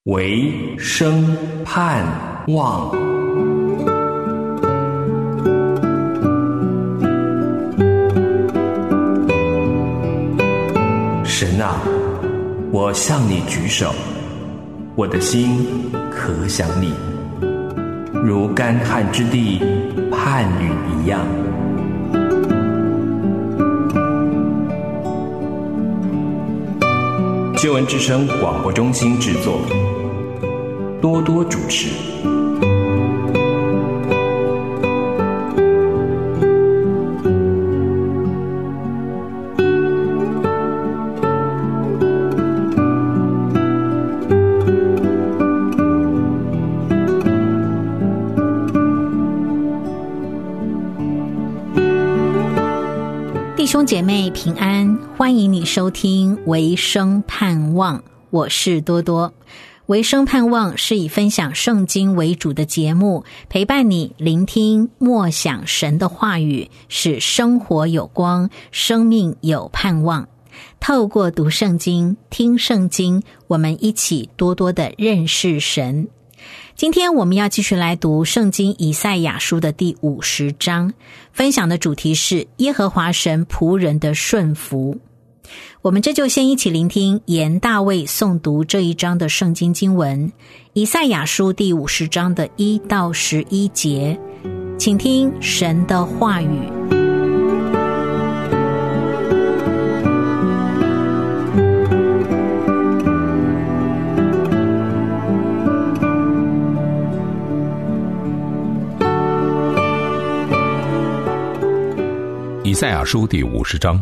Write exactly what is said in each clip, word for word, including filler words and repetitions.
唯生盼望。神啊，我向你举手，我的心可想你，如干旱之地盼雨一样。救恩之声广播中心制作，多多主持。 弟兄姐妹平安，欢迎你收听维生盼望，我是多多。维生盼望是以分享圣经为主的节目，陪伴你聆听默想神的话语，使生活有光，生命有盼望。透过读圣经、听圣经，我们一起多多的认识神。今天我们要继续来读圣经以赛亚书的第五十章，分享的主题是耶和华神仆人的顺服。我们这就先一起聆听严大卫诵读这一章的圣经经文，以赛亚书第五十章的一到十一节，请听神的话语。 以赛亚书第五十章，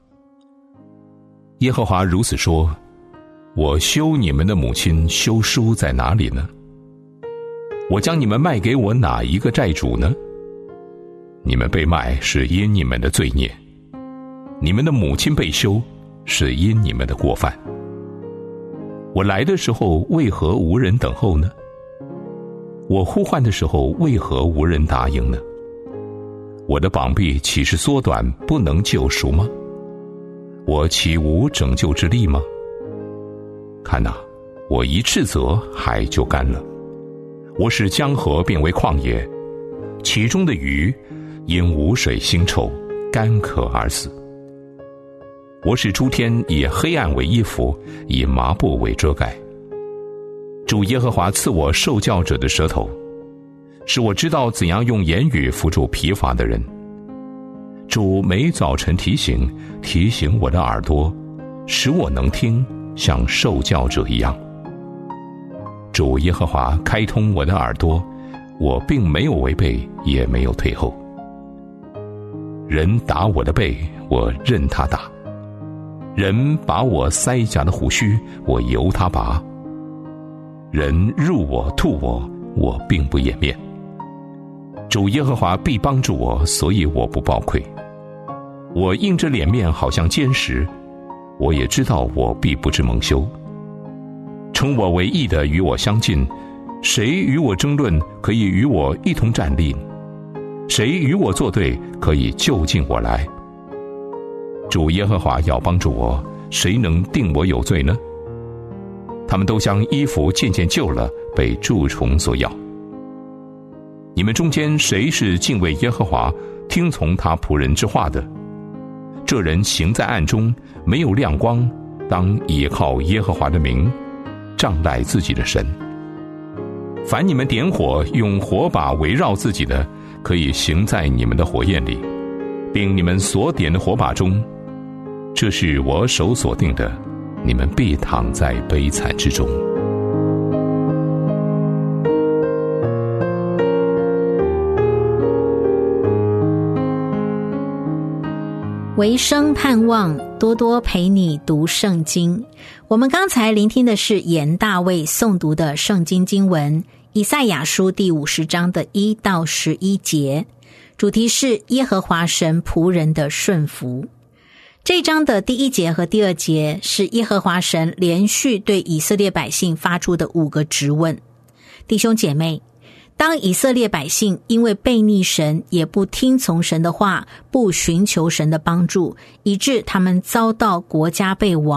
耶和华如此说：我休你们的母亲休书在哪里呢？我将你们卖给我哪一个债主呢？你们被卖是因你们的罪孽，你们的母亲被休是因你们的过犯。我来的时候为何无人等候呢？我呼唤的时候为何无人答应呢？我的膀臂岂是缩短，不能救赎吗？我岂无拯救之力吗？看哪，我一斥责，海就干了；我使江河变为旷野，其中的鱼因无水腥臭，干渴而死。我使诸天以黑暗为衣服，以麻布为遮盖。主耶和华赐我受教者的舌头，使我知道怎样用言语扶助疲乏的人。主每早晨提醒提醒我的耳朵，使我能听，像受教者一样。主耶和华开通我的耳朵，我并没有违背，也没有退后。人打我的背，我任他打；人拔我腮颊的胡须，我由他拔；人入我吐我，我并不掩面。主耶和华必帮助我，所以我不抱愧。我硬着脸面好像坚石，我也知道我必不致蒙羞。称我为义的与我相近，谁与我争论，可以与我一同站立？谁与我作对，可以就近我来？主耶和华要帮助我，谁能定我有罪呢？他们都将衣服渐渐旧了，被蛀虫所咬。你们中间谁是敬畏耶和华，听从他仆人之话的？这人行在暗中，没有亮光，当倚靠耶和华的名，仗赖自己的神。凡你们点火，用火把围绕自己的，可以行在你们的火焰里，并你们所点的火把中。这是我手所定的，你们必躺在悲惨之中。 维生盼望，多多陪你读圣经。我们刚才聆听的是严大卫诵读的圣经经文，以赛亚书第五十章的一到十一节，主题是耶和华神仆人的顺服。这一章的第一节和第二节是耶和华神连续对以色列百姓发出的五个质问。弟兄姐妹，当以色列百姓因为悖逆神，也不听从神的话，不寻求神的帮助，以致他们遭到国家被亡，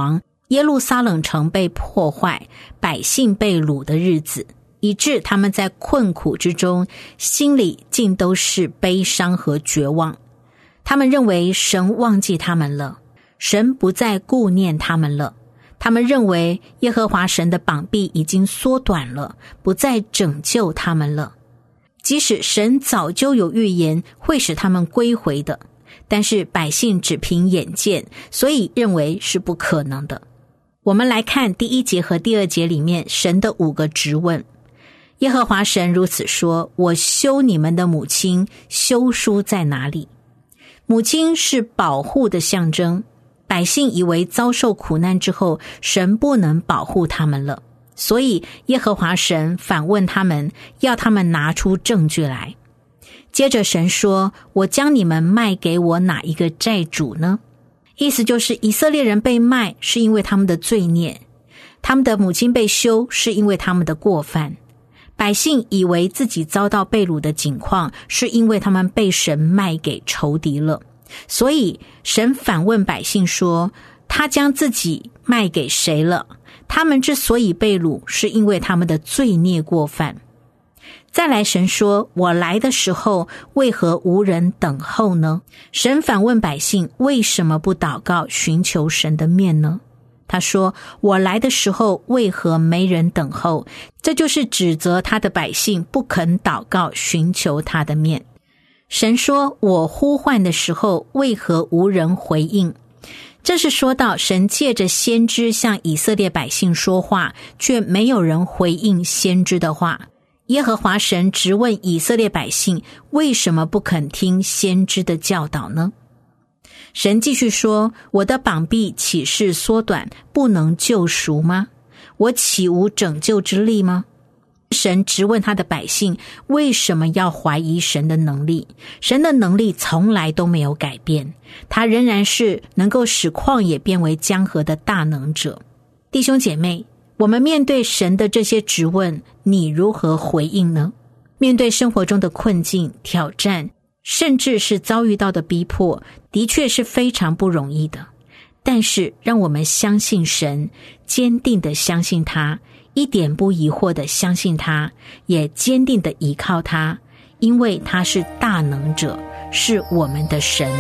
耶路撒冷城被破坏，百姓被掳的日子，以致他们在困苦之中，心里尽都是悲伤和绝望。他们认为神忘记他们了，神不再顾念他们了。他们认为耶和华神的膀臂已经缩短了，不再拯救他们了。即使神早就有预言会使他们归回的，但是百姓只凭眼见，所以认为是不可能的。我们来看第一节和第二节里面神的五个质问。耶和华神如此说：我休你们的母亲，休书在哪里？母亲是保护的象征，百姓以为遭受苦难之后，神不能保护他们了，所以耶和华神反问他们，要他们拿出证据来。接着神说：我将你们卖给我哪一个债主呢？意思就是以色列人被卖是因为他们的罪孽，他们的母亲被休是因为他们的过犯。百姓以为自己遭到被掳的境况，是因为他们被神卖给仇敌了。所以神反问百姓说，他将自己卖给谁了？他们之所以被掳，是因为他们的罪孽过犯。再来神说，我来的时候为何无人等候呢？神反问百姓，为什么不祷告寻求神的面呢？他说，我来的时候为何没人等候？这就是指责他的百姓不肯祷告寻求他的面。神说，我呼唤的时候为何无人回应？这是说到神借着先知向以色列百姓说话，却没有人回应先知的话。耶和华神直问以色列百姓，为什么不肯听先知的教导呢？神继续说，我的膀臂岂是缩短，不能救赎吗？我岂无拯救之力吗？神直问他的百姓，为什么要怀疑神的能力？神的能力从来都没有改变，他仍然是能够使旷野变为江河的大能者。弟兄姐妹，我们面对神的这些质问，你如何回应呢？面对生活中的困境、挑战，甚至是遭遇到的逼迫，的确是非常不容易的。但是让我们相信神，坚定的相信他，一点不疑惑的相信他，也坚定的依靠他，因为他是大能者，是我们的神。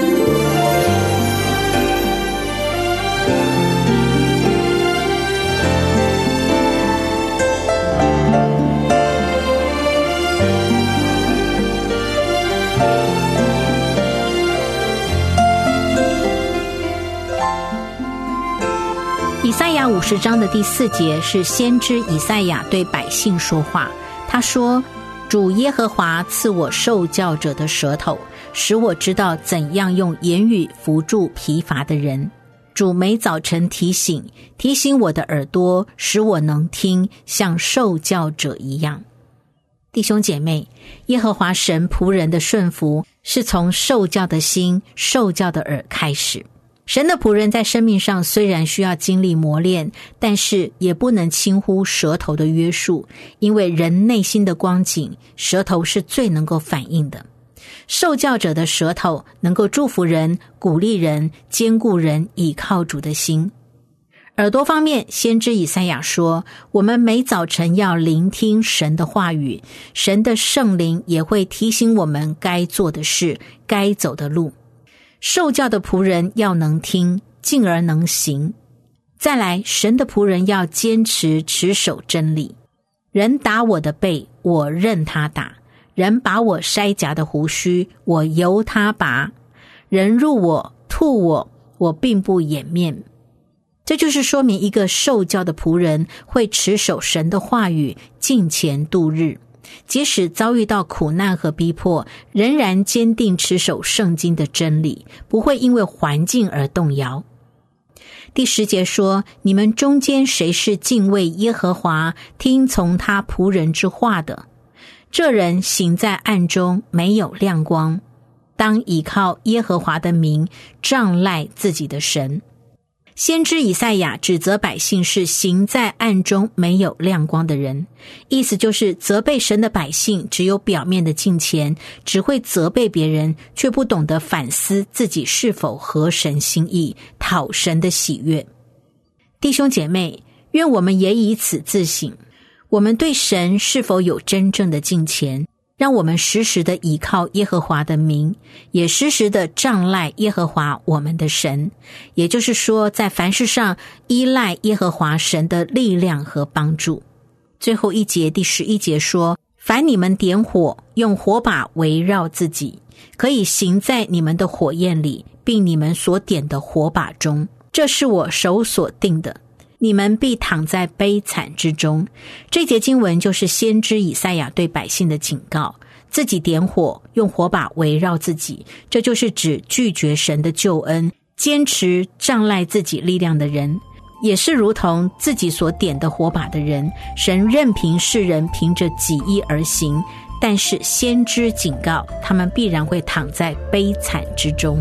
以赛亚五十章的第四节是先知以赛亚对百姓说话，他说，主耶和华赐我受教者的舌头，使我知道怎样用言语扶助疲乏的人。主每早晨提醒提醒我的耳朵，使我能听，像受教者一样。弟兄姐妹，耶和华神仆人的顺服是从受教的心、受教的耳开始。神的仆人在生命上虽然需要经历磨练，但是也不能轻忽舌头的约束，因为人内心的光景，舌头是最能够反映的。受教者的舌头能够祝福人、鼓励人、坚固人倚靠主的心。耳朵方面，先知以赛亚说，我们每早晨要聆听神的话语，神的圣灵也会提醒我们该做的事、该走的路。受教的仆人要能听，进而能行。再来，神的仆人要坚持持守真理。人打我的背，我任他打；人拔我筛颊的胡须，我由他拔；人入我吐我，我并不掩面。这就是说明一个受教的仆人会持守神的话语，敬虔度日。即使遭遇到苦难和逼迫，仍然坚定持守圣经的真理，不会因为环境而动摇。第十节说，你们中间谁是敬畏耶和华，听从他仆人之话的？这人行在暗中，没有亮光，当倚靠耶和华的名，仗赖自己的神。先知以赛亚指责百姓是行在暗中没有亮光的人，意思就是责备神的百姓只有表面的敬虔，只会责备别人，却不懂得反思自己是否合神心意，讨神的喜悦。 弟兄姐妹，愿我们也以此自省，我们对神是否有真正的敬虔，让我们时时的倚靠耶和华的名，也时时的仗赖耶和华我们的神，也就是说在凡事上依赖耶和华神的力量和帮助。最后一节第十一节说，凡你们点火，用火把围绕自己，可以行在你们的火焰里，并你们所点的火把中，这是我手所定的，你们必躺在悲惨之中。这节经文就是先知以赛亚对百姓的警告，自己点火，用火把围绕自己，这就是指拒绝神的救恩，坚持仗赖自己力量的人，也是如同自己所点的火把的人，神任凭世人凭着己意而行，但是先知警告，他们必然会躺在悲惨之中。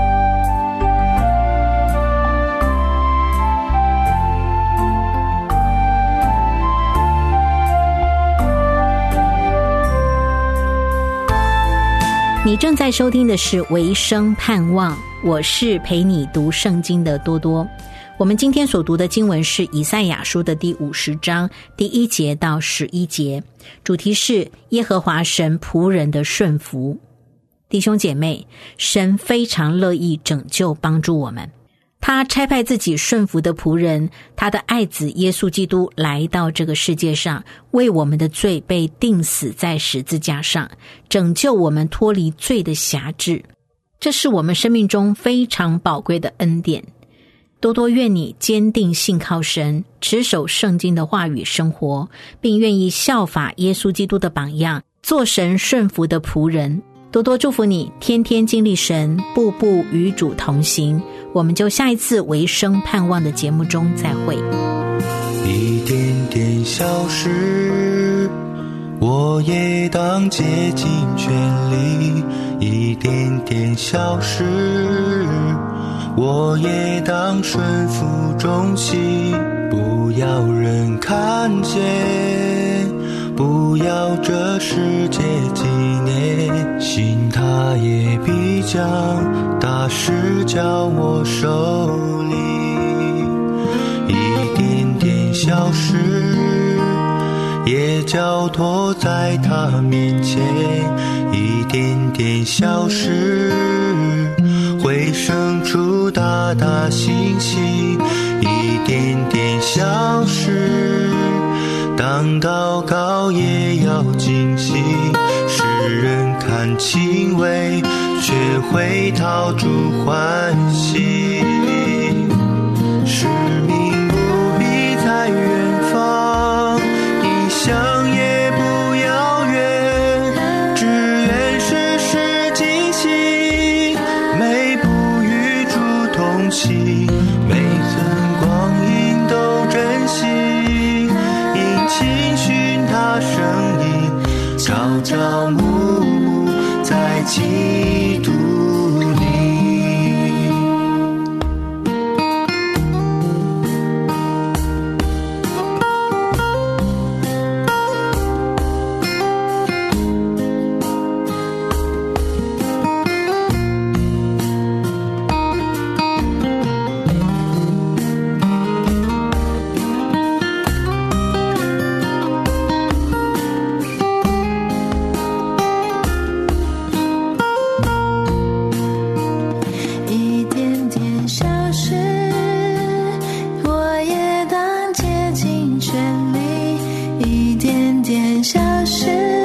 你正在收听的是维生盼望，我是陪你读圣经的多多。我们今天所读的经文是以赛亚书的第五十章第一节到十一节，主题是耶和华神仆人的顺服。弟兄姐妹，神非常乐意拯救帮助我们，他差派自己顺服的仆人，他的爱子耶稣基督来到这个世界上，为我们的罪被钉死在十字架上，拯救我们脱离罪的辖制。这是我们生命中非常宝贵的恩典。多多愿你坚定信靠神，持守圣经的话语生活，并愿意效法耶稣基督的榜样，做神顺服的仆人。多多祝福你天天经历神，步步与主同行。我们就下一次维生盼望的节目中再会。 一点点小事，我也当竭尽全力，一点点小事，我也当顺服忠心，不要人看见，不要这世界纪念，心他也必将大事交我手里。一点点小事也交托在他面前，一点点小事会生出大大信息，一点点小事当祷告也要精细，世人看轻微，却会讨主欢喜。使命不必在远方，异乡也不遥远，只愿世事尽兴，每步与主同行，每寸光阴都珍惜，因情寻他声音，朝朝暮暮在基督里。 小事